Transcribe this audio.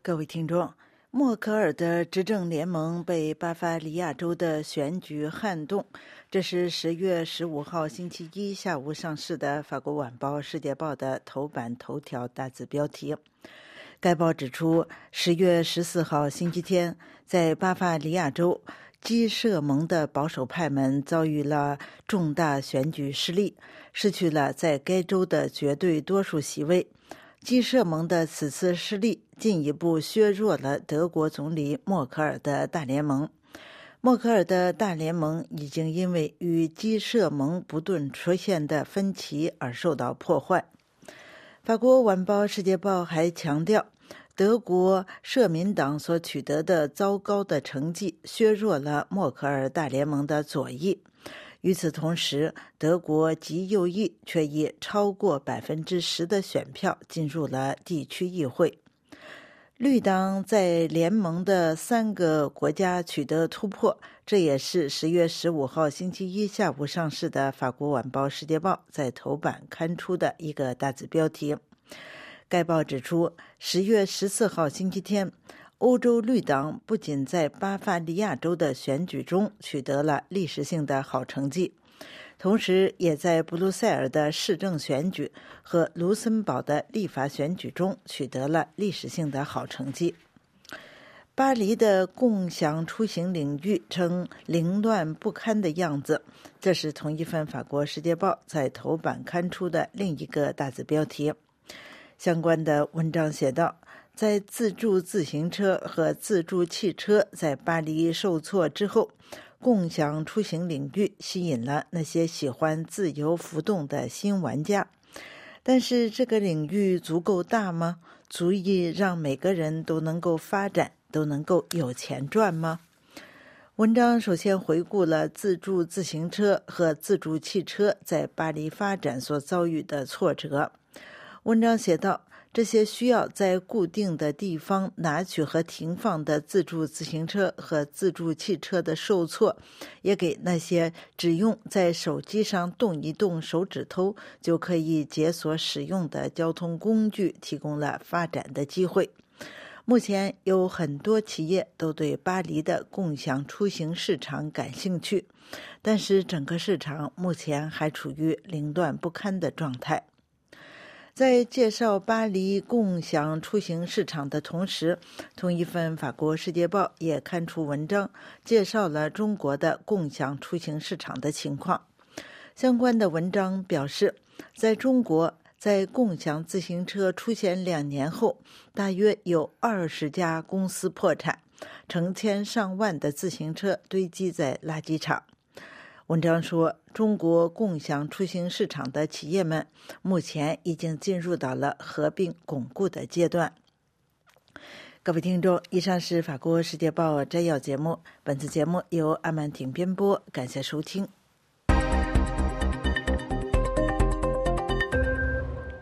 各位听众，默克尔的执政联盟被巴伐利亚州的选举撼动。这是10月15号星期一下午上市的法国晚报《世界报》的头版头条大字标题。该报指出，10月14号星期天，在巴伐利亚州，基社盟的保守派们遭遇了重大选举失利，失去了在该州的绝对多数席位。基社盟的此次失利进一步削弱了德国总理默克尔的大联盟。默克尔的大联盟已经因为与基社盟不断出现的分歧而受到破坏。法国晚报《世界报》还强调，德国社民党所取得的糟糕的成绩削弱了默克尔大联盟的左翼。与此同时，德国极右翼却以超过10%的选票进入了地区议会。绿党在联盟的3个国家取得突破，这也是10月15号星期一下午上市的法国晚报《世界报》在头版刊出的一个大字标题。该报指出，10月14号星期天，欧洲绿党不仅在巴伐利亚州的选举中取得了历史性的好成绩，同时也在布鲁塞尔的市政选举和卢森堡的立法选举中取得了历史性的好成绩。巴黎的共享出行领域呈凌乱不堪的样子，这是同一份法国《世界报》在头版刊出的另一个大字标题。相关的文章写道，在自助自行车和自助汽车在巴黎受挫之后，共享出行领域吸引了那些喜欢自由浮动的新玩家。但是这个领域足够大吗？足以让每个人都能够发展，都能够有钱赚吗？文章首先回顾了自助自行车和自助汽车在巴黎发展所遭遇的挫折。文章写道，这些需要在固定的地方拿取和停放的自助自行车和自助汽车的受挫，也给那些只用在手机上动一动手指头就可以解锁使用的交通工具提供了发展的机会。目前有很多企业都对巴黎的共享出行市场感兴趣，但是整个市场目前还处于凌乱不堪的状态。在介绍巴黎共享出行市场的同时，同一份法国《世界报》也刊出文章，介绍了中国的共享出行市场的情况。相关的文章表示，在中国，在共享自行车出现2年后，大约有20家公司破产，成千上万的自行车堆积在垃圾场。文章说，中国共享出行市场的企业们目前已经进入到了合并巩固的阶段。各位听众，以上是法国《世界报》摘要节目，本次节目由阿曼婷编播，感谢收听。